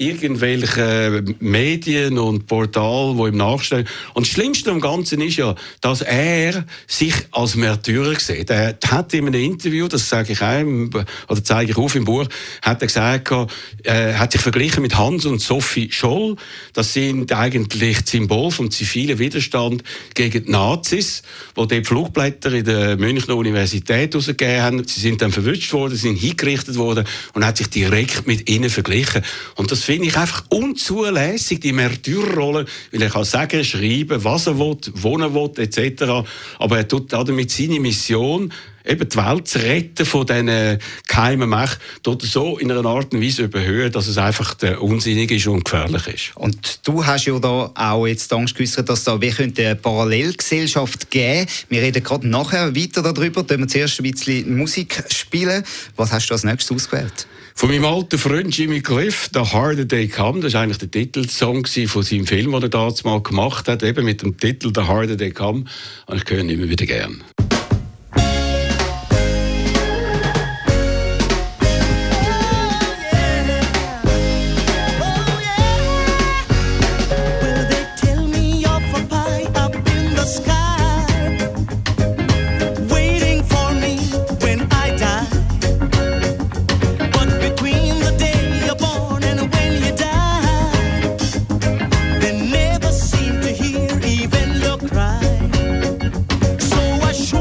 Medien und Portalen, die ihm nachstellen. Und das Schlimmste am Ganzen ist ja, dass er sich als Märtyrer sieht. Er hat in einem Interview, das sage ich einem, oder zeige ich auf im Buch, hat er gesagt, hat sich verglichen mit Hans und Sophie Scholl. Das sind eigentlich die Symbole vom zivilen Widerstand gegen die Nazis, die dort Flugblätter in der Münchner Universität herausgegeben haben. Sie sind dann verwünscht worden, sind hingerichtet worden und hat sich direkt mit ihnen verglichen. Und das finde ich einfach unzulässig, die Märtyrerrolle, weil er kann sagen, schreiben, was er will, wo er will, etc. Aber er tut damit seine Mission, eben die Welt zu retten von diesen geheimen Mächten, dort so in einer Art und Weise überhöhen, dass es einfach unsinnig ist und gefährlich ist. Und du hast ja da auch jetzt Angst geäussert, dass da wir eine Parallelgesellschaft geben. Wir reden gerade nachher weiter darüber. Dann wir zuerst ein bisschen Musik spielen. Was hast du als nächstes ausgewählt? Von meinem alten Freund Jimmy Cliff, «The Harder They Come», das war eigentlich der Titelsong von seinem Film, den er damals mal gemacht hat, eben mit dem Titel «The Harder They Come». Und ich höre ihn immer wieder gern. Never seem to hear even your cry. So I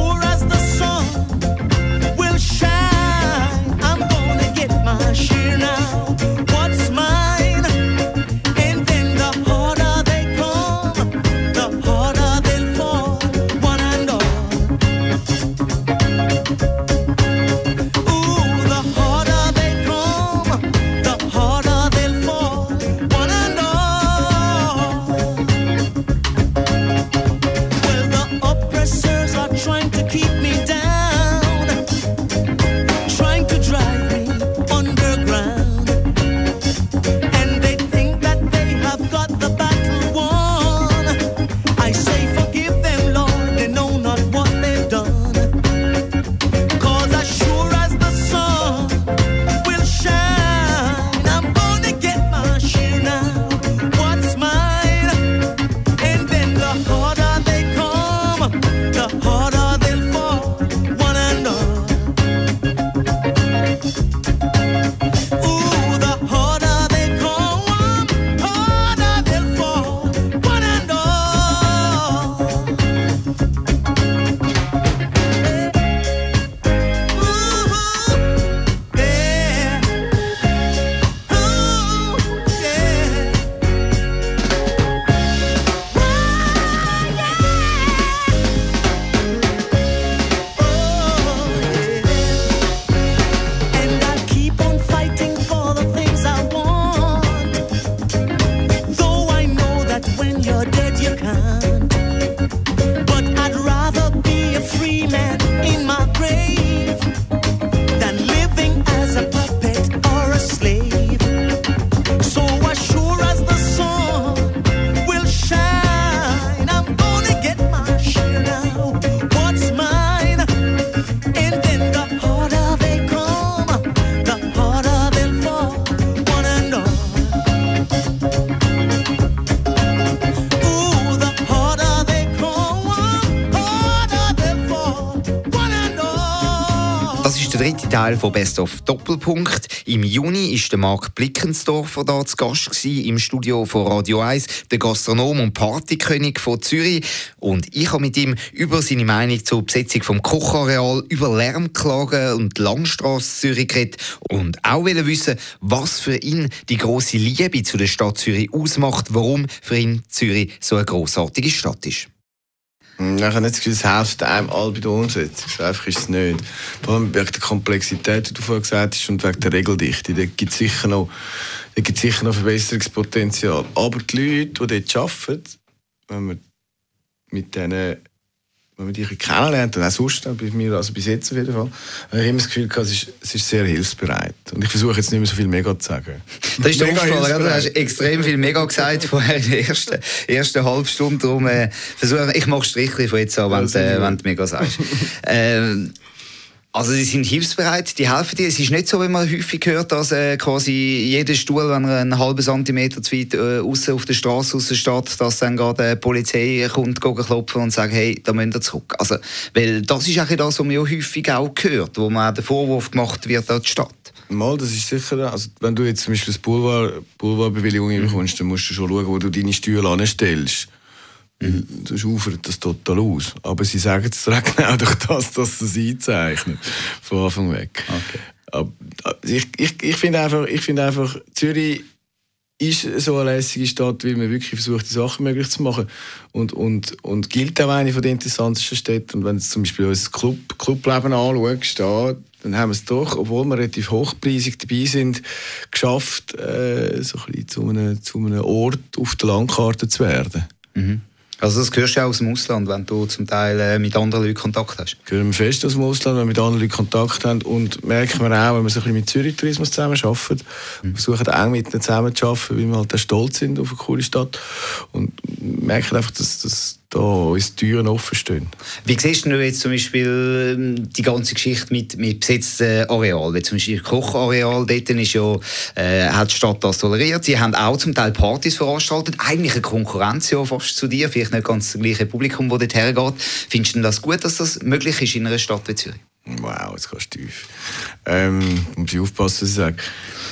dritte Teil von Best of Doppelpunkt. Im Juni war der Marc Blickensdorfer da zu Gast gewesen, im Studio von Radio 1, der Gastronom und Partykönig von Zürich. Und ich habe mit ihm über seine Meinung zur Besetzung vom Kochareal, über Lärmklagen und die Langstrasse Zürich geredet und auch wissen, was für ihn die grosse Liebe zu der Stadt Zürich ausmacht, warum für ihn Zürich so eine grossartige Stadt ist. Ich habe nicht das Gefühl, es hilft einem all bei der Umsetzung. So einfach ist es nicht. Vor allem wegen der Komplexität, wie du vorhin gesagt hast, und wegen der Regeldichte. Da gibt es sicher noch Verbesserungspotenzial. Aber die Leute, die dort arbeiten, wenn man mit denen, wenn man die kennenlernt, und auch sonst, bei mir, also bis jetzt auf jeden Fall, habe ich immer das Gefühl gehabt, es ist sehr hilfsbereit. Und ich versuche jetzt nicht mehr so viel Mega zu sagen. Das ist der Aufgefallen, du hast extrem viel Mega gesagt vorher in der ersten halben Stunde. Darum ich mache Strichchen von jetzt an, wenn du Mega sagst. Also sie sind hilfsbereit, die helfen dir. Es ist nicht so, wie man häufig hört, dass quasi jeder Stuhl, wenn er einen halben Zentimeter zu weit aussen auf der Straße steht, dass dann gerade die Polizei kommt, klopfen und sagt, hey, da müsst ihr zurück. Also, weil das ist eigentlich das, was man ja häufig auch hört, wo man auch den Vorwurf gemacht wird an die Stadt. Mal, das ist sicher. Also, wenn du jetzt zum Beispiel das Boulevardbewilligung bekommst, dann musst du schon schauen, wo du deine Stühle anstellst. Sonst ufert das total aus. Aber sie sagen es genau durch das, dass sie es einzeichnen. Von Anfang weg. Okay. Aber ich finde einfach, Zürich ist so eine lässige Stadt, weil man wirklich versucht, die Sachen möglich zu machen. Und gilt auch eine von den interessantesten Städten. Und wenn du zum Beispiel unser Clubleben anschaust, dann haben wir es doch, obwohl wir relativ hochpreisig dabei sind, geschafft, so ein bisschen zu einem Ort auf der Landkarte zu werden. Mhm. Also das hörst du auch aus dem Ausland, wenn du zum Teil mit anderen Leuten Kontakt hast? Hören wir fest aus dem Ausland, wenn wir mit anderen Leuten Kontakt haben, und merken wir auch, wenn wir so ein bisschen mit Zürich Tourismus zusammenarbeiten, versuchen eng mit ihnen zusammenzuarbeiten, weil wir halt auch stolz sind auf eine coole Stadt, und merken einfach, dass da uns Türen offen stehen. Wie siehst du jetzt zum Beispiel die ganze Geschichte mit besetzten Arealen? Wie zum Beispiel das Kochareal, dort ist ja, hat die Stadt das toleriert. Sie haben auch zum Teil Partys veranstaltet. Eigentlich eine Konkurrenz ja fast zu dir, vielleicht nicht ganz das gleiche Publikum, das dort hergeht. Findest du das gut, dass das möglich ist in einer Stadt wie Zürich? Wow, jetzt gehst du tief. Muss ich aufpassen, was ich sage.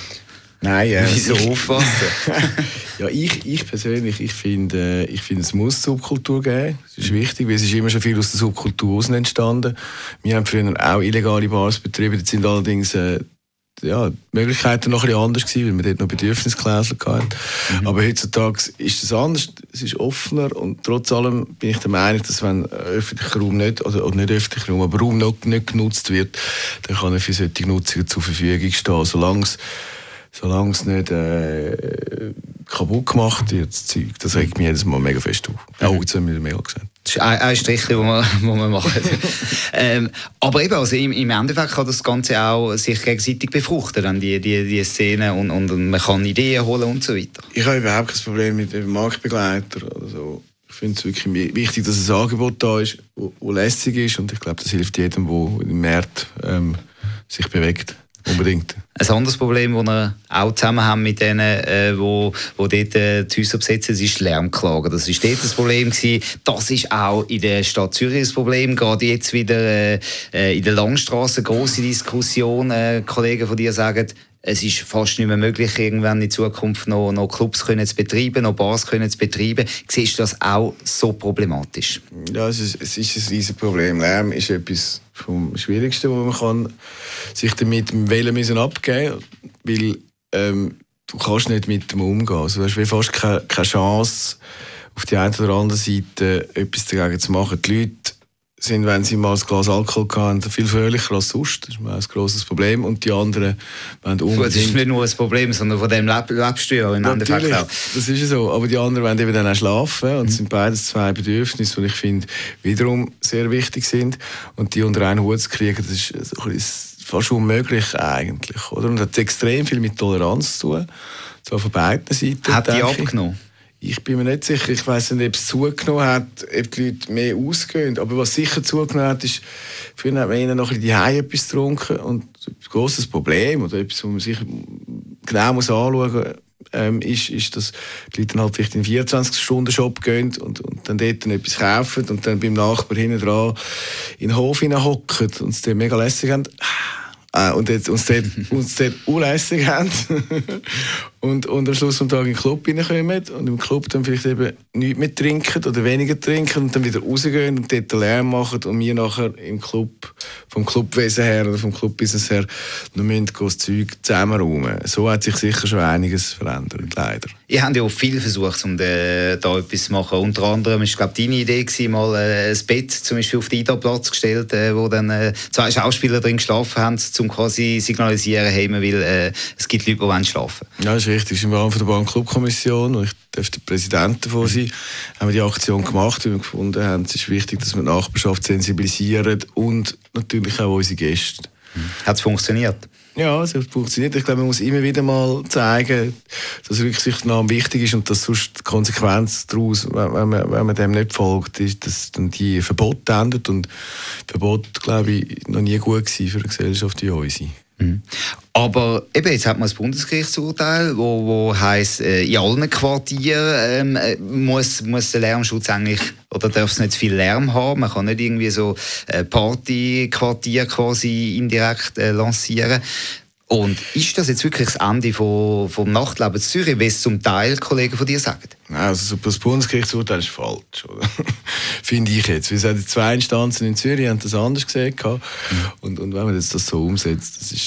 Nein, wieso aufpassen? Ja, ich persönlich, ich finde, es muss Subkultur geben. Das ist wichtig, weil es ist immer schon viel aus der Subkultur außen entstanden. Wir haben früher auch illegale Bars betrieben, das sind allerdings die Möglichkeiten noch ein bisschen anders gewesen, weil wir dort noch Bedürfnisklauseln hatten. Aber heutzutage ist es anders, es ist offener, und trotz allem bin ich der Meinung, dass wenn öffentlicher Raum nicht, oder nicht öffentlicher Raum, aber Raum noch nicht genutzt wird, dann kann er für solche Nutzungen zur Verfügung stehen, solange es nicht kaputt gemacht wird, das Zeug. Das regt mich jedes Mal mega fest auf. Oh, jetzt haben wir mehr gesagt. Das ist ein Strich, den wir machen. Aber eben, also im Endeffekt kann das Ganze auch sich gegenseitig befruchten, dann die Szene, und man kann Ideen holen und so weiter. Ich habe überhaupt kein Problem mit dem Marktbegleiter oder so. Ich finde es wirklich wichtig, dass ein Angebot da ist, das lässig ist, und ich glaube, das hilft jedem, der im Markt sich bewegt. Unbedingt. Ein anderes Problem, das wir auch zusammen haben mit denen, die dort die Häuser besetzen, ist Lärmklagen. Das war dort das Problem gewesen. Das ist auch in der Stadt Zürich das Problem. Gerade jetzt wieder in der Langstrasse grosse Diskussion. Kollegen von dir sagen, es ist fast nicht mehr möglich, irgendwann in Zukunft noch Clubs zu betreiben, noch Bars zu betreiben. Siehst du das auch so problematisch? Ja, es ist ein riesiges Problem. Lärm ist etwas vom Schwierigsten, wo man sich damit wählen abgeben müssen, weil du kannst nicht mit dem umgehen. Also, du hast fast keine Chance, auf die eine oder andere Seite etwas dagegen zu machen. Die Leute sind, wenn sie mal ein Glas Alkohol haben, viel fröhlicher als sonst. Das ist ein grosses Problem. Und die anderen wollen unbedingt... Das ist nicht nur ein Problem, sondern von dem lebst du ja im Endeffekt auch. Das ist so. Aber die anderen wollen eben dann auch schlafen. Und es sind beides zwei Bedürfnisse, die ich finde, wiederum sehr wichtig sind. Und die unter einen Hut zu kriegen, das ist so ein bisschen fast unmöglich eigentlich. Oder? Und das hat extrem viel mit Toleranz zu tun. So von beiden Seiten. Hat die abgenommen? Ich bin mir nicht sicher. Ich weiss nicht, ob es zugenommen hat, ob die Leute mehr ausgehen. Aber was sicher zugenommen hat, ist, früher hat man ihnen noch ein bisschen daheim etwas getrunken. Und ein grosses Problem, oder etwas, was man sich genau anschauen muss, ist, dass die Leute dann halt vielleicht in einen 24-Stunden-Shop gehen und dann dort etwas kaufen und dann beim Nachbar hinten dran in den Hof hocken und es dann mega lässig haben. und jetzt uns dort unlässig haben und am Schluss vom Tag in den Club reinkommen und im Club dann vielleicht eben nichts mehr trinken oder weniger trinken und dann wieder rausgehen und dort Lärm machen und wir nachher im Club, vom Clubwesen her oder vom Clubbusiness her, noch müssen das Zeug zusammenräumen. So hat sich sicher schon einiges verändert, leider. Ihr habt ja auch viel versucht, um da etwas zu machen. Unter anderem war, glaube ich, deine Idee gewesen, mal ein Bett zum Beispiel auf den Ida-Platz gestellt, wo dann 2 Schauspieler drin geschlafen haben, um quasi signalisieren, hey, man will, es gibt Leute, die schlafen wollen. Ja, das ist richtig. Das ist im Rahmen der Bahn-Club-Kommission, und ich darf der Präsident davon sein, haben wir die Aktion gemacht, weil wir gefunden haben, es ist wichtig, dass wir die Nachbarschaft sensibilisieren und natürlich auch unsere Gäste. Hat es funktioniert? Ja, es hat funktioniert. Ich glaube, man muss immer wieder mal zeigen, dass Rücksichtnahme wichtig ist und dass sonst die Konsequenz daraus, wenn man dem nicht folgt, ist, dass dann die Verbote endet. Und Verbote, glaube ich, noch nie gut gewesen für eine Gesellschaft wie unsere. Aber eben, jetzt hat man das Bundesgerichtsurteil, wo heisst, in allen Quartieren muss der Lärmschutz eigentlich, oder darf es nicht zu viel Lärm haben. Man kann nicht irgendwie so Partyquartier quasi indirekt lancieren. Und ist das jetzt wirklich das Ende vom Nachtleben in Zürich, wie es zum Teil Kollegen von dir sagen? Also das Bundesgerichtsurteil ist falsch, oder? Finde ich jetzt. Weil die 2 Instanzen in Zürich haben das anders gesehen. Und wenn man jetzt das so umsetzt, das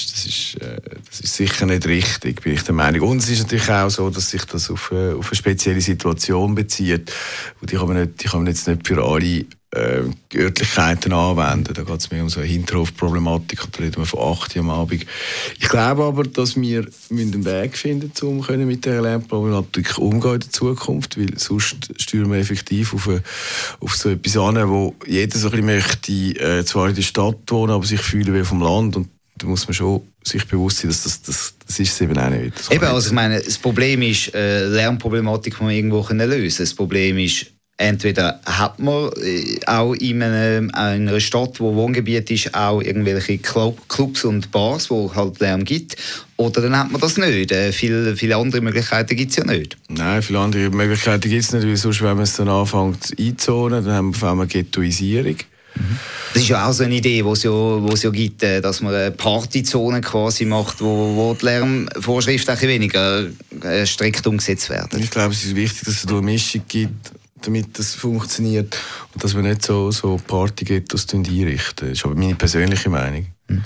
ist sicher nicht richtig, bin ich der Meinung. Und es ist natürlich auch so, dass sich das auf eine spezielle Situation bezieht. Und die kann man jetzt nicht für alle Örtlichkeiten anwenden. Da geht es mehr um so eine Hinterhofproblematik. Da reden wir von 8 Uhr am Abend. Ich glaube aber, dass wir einen Weg finden, um mit dieser Lärmproblematik umgehen in der Zukunft, weil sonst steuern wir effektiv auf so etwas an, wo jeder so ein bisschen möchte, zwar in der Stadt wohnen, aber sich fühlen wie vom Land. Und da muss man schon sich bewusst sein, dass das ist es eben auch nicht. Eben, also ich meine, das Problem ist, Lärmproblematik kann man irgendwo lösen. Das Problem ist, entweder hat man auch in einer Stadt, wo Wohngebiet ist, auch irgendwelche Clubs und Bars, wo halt Lärm gibt, oder dann hat man das nicht. Viele andere Möglichkeiten gibt es ja nicht. Nein, viele andere Möglichkeiten gibt es nicht, weil sonst, wenn man es dann anfängt einzuzonen, dann haben wir auf einmal Ghettoisierung. Das ist ja auch so eine Idee, die es ja gibt, dass man eine Partyzone quasi macht, wo die Lärmvorschriften ein weniger strikt umgesetzt werden. Ich glaube, es ist wichtig, dass es eine Mischung gibt, damit das funktioniert und dass wir nicht so Partyghettos einrichten. Das ist aber meine persönliche Meinung.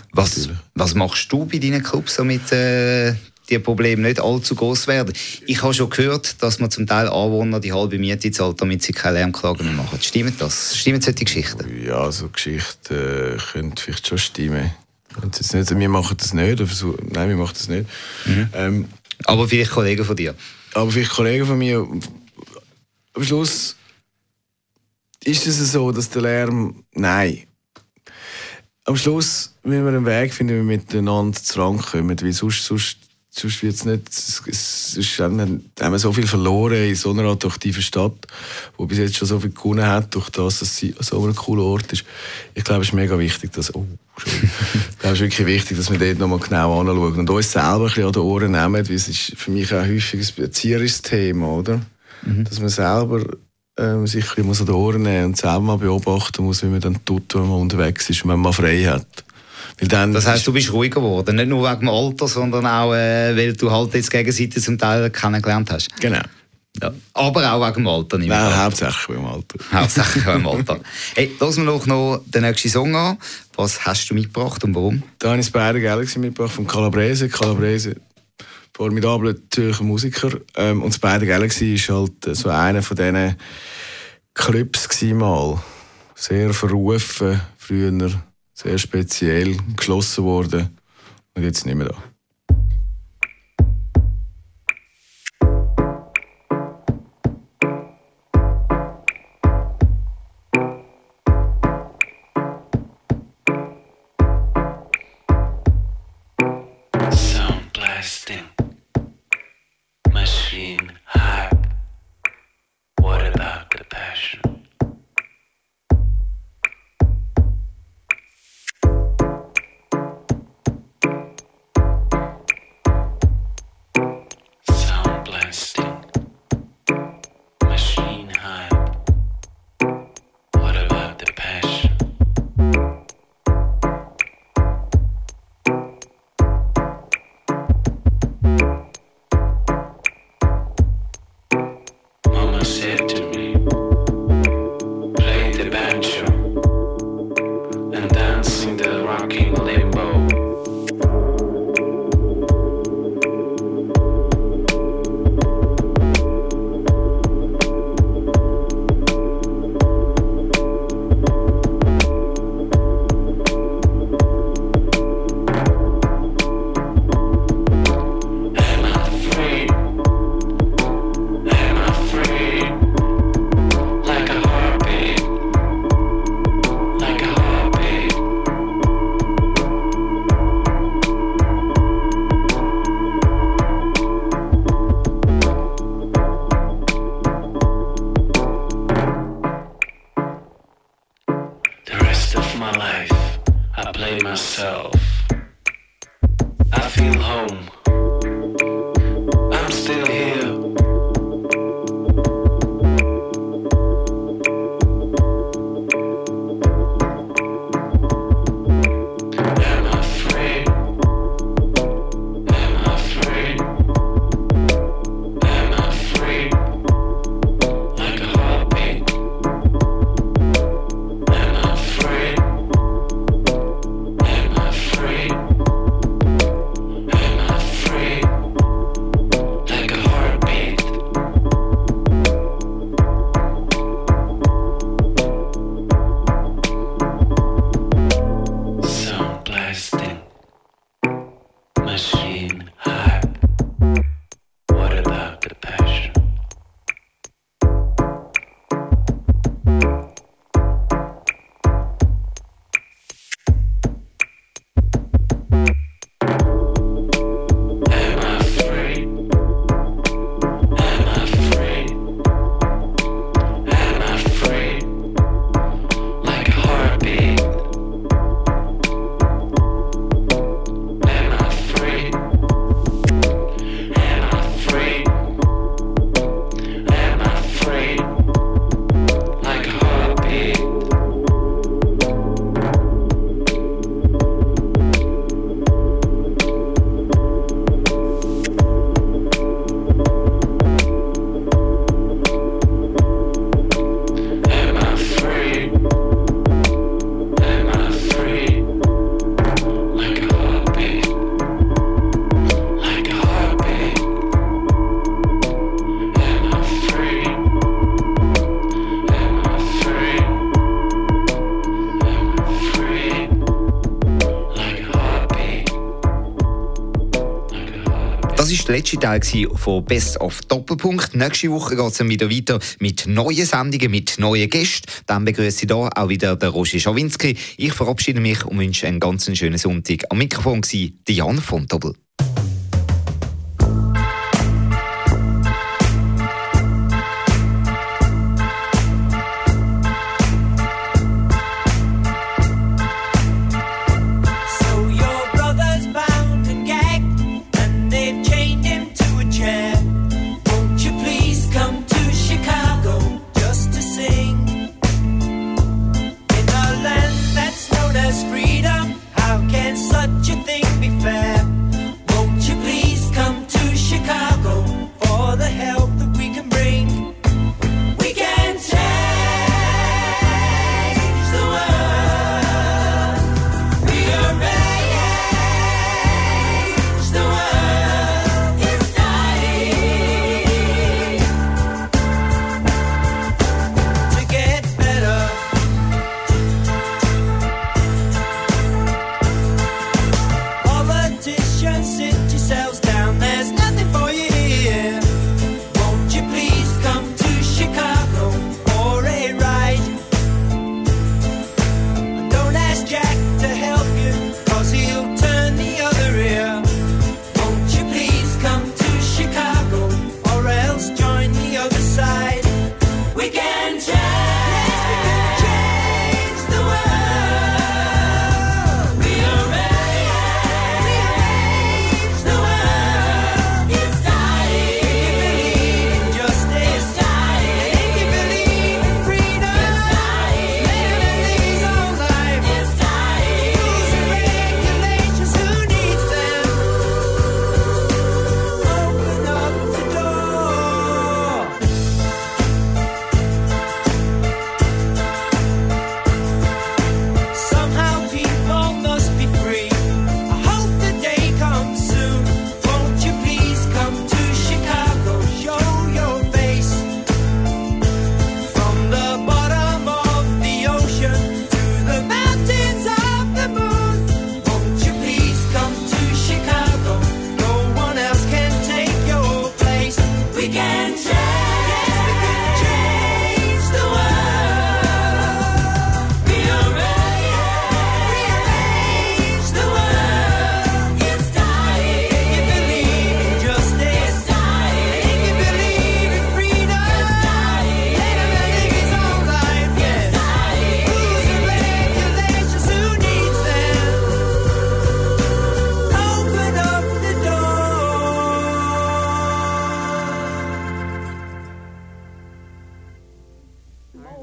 Was machst du bei deinen Clubs, damit die Probleme nicht allzu groß werden? Ich habe schon gehört, dass man zum Teil Anwohner die halbe Miete zahlt, damit sie keine Lärmklagen mehr machen. Stimmt das? Stimmen solche Geschichten? Ja, so Geschichten können vielleicht schon stimmen. Jetzt nicht, wir machen das nicht. Nein, wir machen das nicht. Aber vielleicht Kollegen von dir? Aber vielleicht Kollegen von mir. Am Schluss ist es so, dass der Lärm... Nein. Am Schluss müssen wir einen Weg finden, wie wir miteinander zusammenkommen. Weil sonst wird es nicht... Sonst haben wir so viel verloren in so einer attraktiven Stadt, die bis jetzt schon so viel gewonnen hat, durch das, dass sie so ein cooler Ort ist. Ich glaube, es ist mega wichtig, dass... Ich glaube, es ist wirklich wichtig, dass wir dort nochmal genau anschauen und uns selber ein bisschen an die Ohren nehmen, weil es ist für mich auch häufig ein erzieherisches Thema, oder? Dass man selber sich ein bisschen an die Ohren nehmen und selber mal beobachten muss, wie man dann tut, wenn man unterwegs ist und wenn man frei hat. Weil dann das heisst, du bist ruhiger geworden, nicht nur wegen dem Alter, sondern auch, weil du halt jetzt die Gegenseite zum Teil kennengelernt hast. Genau. Ja. Aber auch wegen dem Alter. Nein, hauptsächlich wegen dem Alter. Hauptsächlich wegen dem Alter. Hey, lassen wir noch den nächsten Song an. Was hast du mitgebracht und warum? Da habe ich Spider Galaxy mitgebracht von Calabrese. Formidabler Zürcher Musiker. Und Spider Galaxy war halt so einer von diesen Clubs mal. Sehr verrufen, früher sehr speziell, geschlossen worden. Und jetzt nicht mehr da. said to me, play the banjo and dance in the rocking limbo. Das war der letzte Teil von Best of Doppelpunkt. Nächste Woche geht es dann wieder weiter mit neuen Sendungen, mit neuen Gästen. Dann begrüße ich hier auch wieder den Roger Schawinski. Ich verabschiede mich und wünsche einen ganz schönen Sonntag. Am Mikrofon war Jan von Doppel. Freedom, how can such a thing be fair?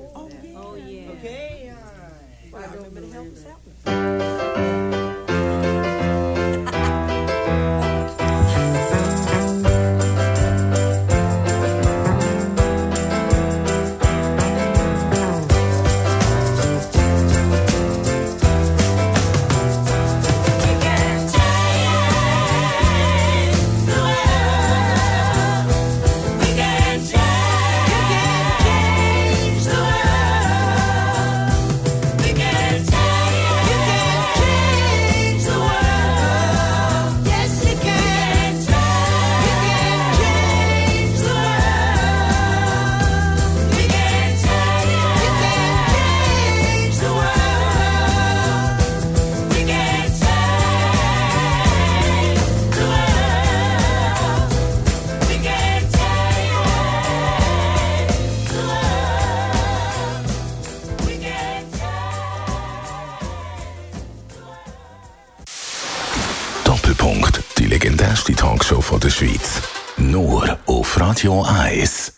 Doppelpunkt, die legendärste Talkshow von der Schweiz. Nur auf Radio 1.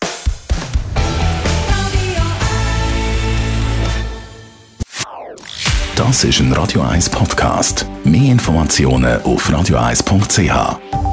Das ist ein Radio 1 Podcast. Mehr Informationen auf radio1.ch.